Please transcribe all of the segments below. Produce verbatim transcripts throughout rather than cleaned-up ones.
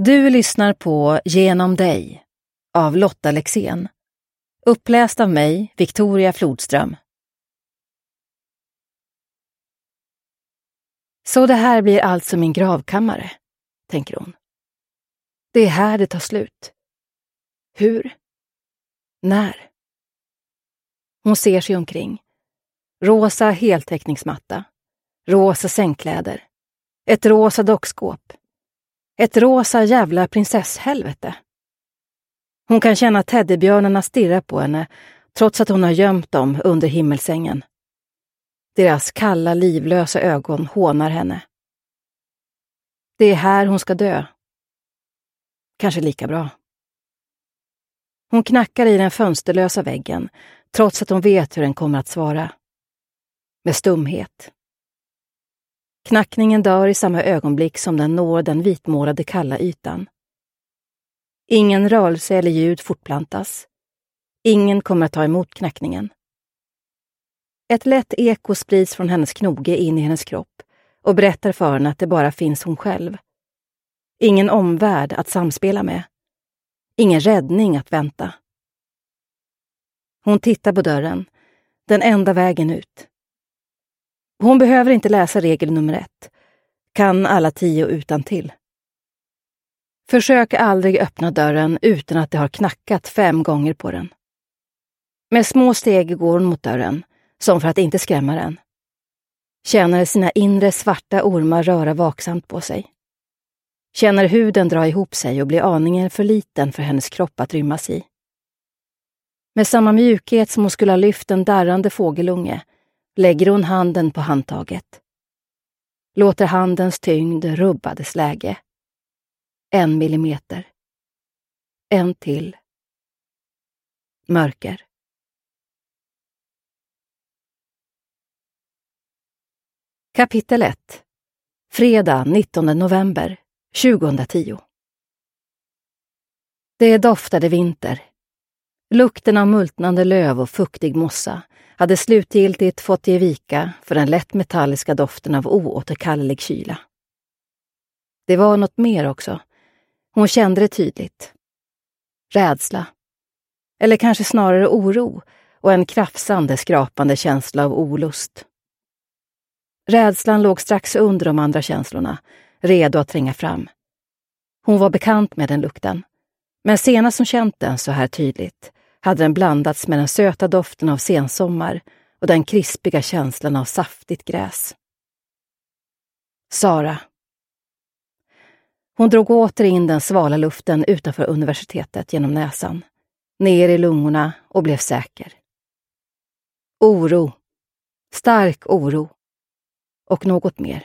Du lyssnar på Genom dig av Lotta Lexén. Uppläst av mig, Victoria Flodström. Så det här blir alltså min gravkammare, tänker hon. Det är här det tar slut. Hur? När? Hon ser sig omkring. Rosa heltäckningsmatta. Rosa sängkläder. Ett rosa dockskåp. Ett rosa jävla prinsesshelvete. Hon kan känna teddybjörnarna stirra på henne trots att hon har gömt dem under himmelsängen. Deras kalla, livlösa ögon hånar henne. Det är här hon ska dö. Kanske lika bra. Hon knackar i den fönsterlösa väggen trots att hon vet hur den kommer att svara. Med stumhet. Knackningen dör i samma ögonblick som den når den vitmålade kalla ytan. Ingen rörelse eller ljud fortplantas. Ingen kommer att ta emot knackningen. Ett lätt eko sprids från hennes knoge in i hennes kropp och berättar för henne att det bara finns hon själv. Ingen omvärld att samspela med. Ingen räddning att vänta. Hon tittar på dörren, den enda vägen ut. Hon behöver inte läsa regel nummer ett. Kan alla tio utan till. Försök aldrig öppna dörren utan att det har knackat fem gånger på den. Med små steg går hon mot dörren, som för att inte skrämma den. Känner sina inre svarta ormar röra vaksamt på sig. Känner huden dra ihop sig och blir aningen för liten för hennes kropp att rymmas i. Med samma mjukhet som hon skulle ha lyft en darrande fågelunge lägger hon handen på handtaget. Låter handens tyngd rubba dess läge. En millimeter. En till. Mörker. Kapitel ett. Fredag nittonde november tjugohundratio. Det doftade vinter. Lukten av multnande löv och fuktig mossa hade slutgiltigt fått ge vika för den lätt metalliska doften av oåterkallelig kyla. Det var något mer också. Hon kände det tydligt. Rädsla. Eller kanske snarare oro och en krafsande, skrapande känsla av olust. Rädslan låg strax under de andra känslorna, redo att tränga fram. Hon var bekant med den lukten, men senast hon känt den så här tydligt hade den blandats med den söta doften av sensommar och den krispiga känslan av saftigt gräs. Sara. Hon drog åter in den svala luften utanför universitetet genom näsan, ner i lungorna och blev säker. Oro. Stark oro. Och något mer.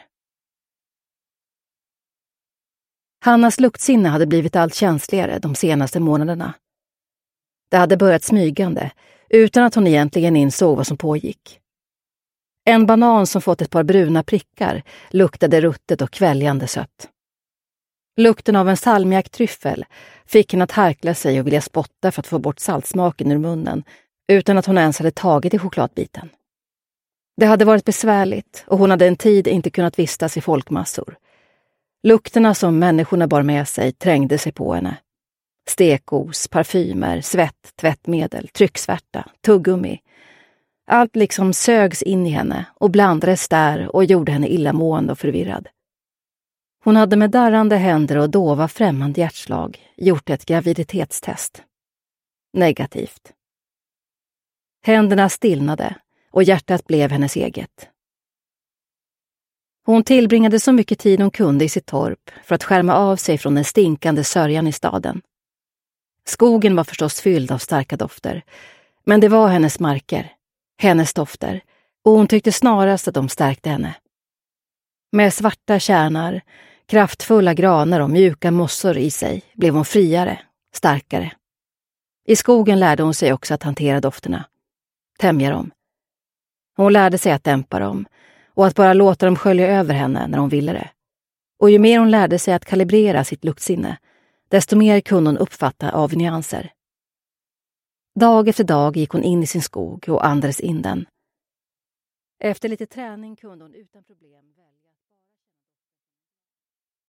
Hannas luktsinne hade blivit allt känsligare de senaste månaderna. Det hade börjat smygande, utan att hon egentligen insåg vad som pågick. En banan som fått ett par bruna prickar luktade ruttet och kväljande sött. Lukten av en salmiaktryffel fick henne att harkla sig och vilja spotta för att få bort saltsmaken ur munnen, utan att hon ens hade tagit i chokladbiten. Det hade varit besvärligt och hon hade en tid inte kunnat vistas i folkmassor. Lukterna som människorna bar med sig trängde sig på henne. Stekos, parfymer, svett, tvättmedel, trycksvärta, tuggummi. Allt liksom sögs in i henne och blandades där och gjorde henne illamående och förvirrad. Hon hade med darrande händer och dova främmande hjärtslag gjort ett graviditetstest. Negativt. Händerna stillnade och hjärtat blev hennes eget. Hon tillbringade så mycket tid hon kunde i sitt torp för att skärma av sig från den stinkande sörjan i staden. Skogen var förstås fylld av starka dofter, men det var hennes marker, hennes dofter, och hon tyckte snarast att de stärkte henne. Med svarta kärnar, kraftfulla granar och mjuka mossor i sig blev hon friare, starkare. I skogen lärde hon sig också att hantera dofterna, tämja dem. Hon lärde sig att dämpa dem och att bara låta dem skölja över henne när hon ville det. Och ju mer hon lärde sig att kalibrera sitt luktsinne, desto mer kunde hon uppfatta av nyanser. Dag efter dag gick hon in i sin skog och andades in den. Efter lite träning kunde hon utan problem välja.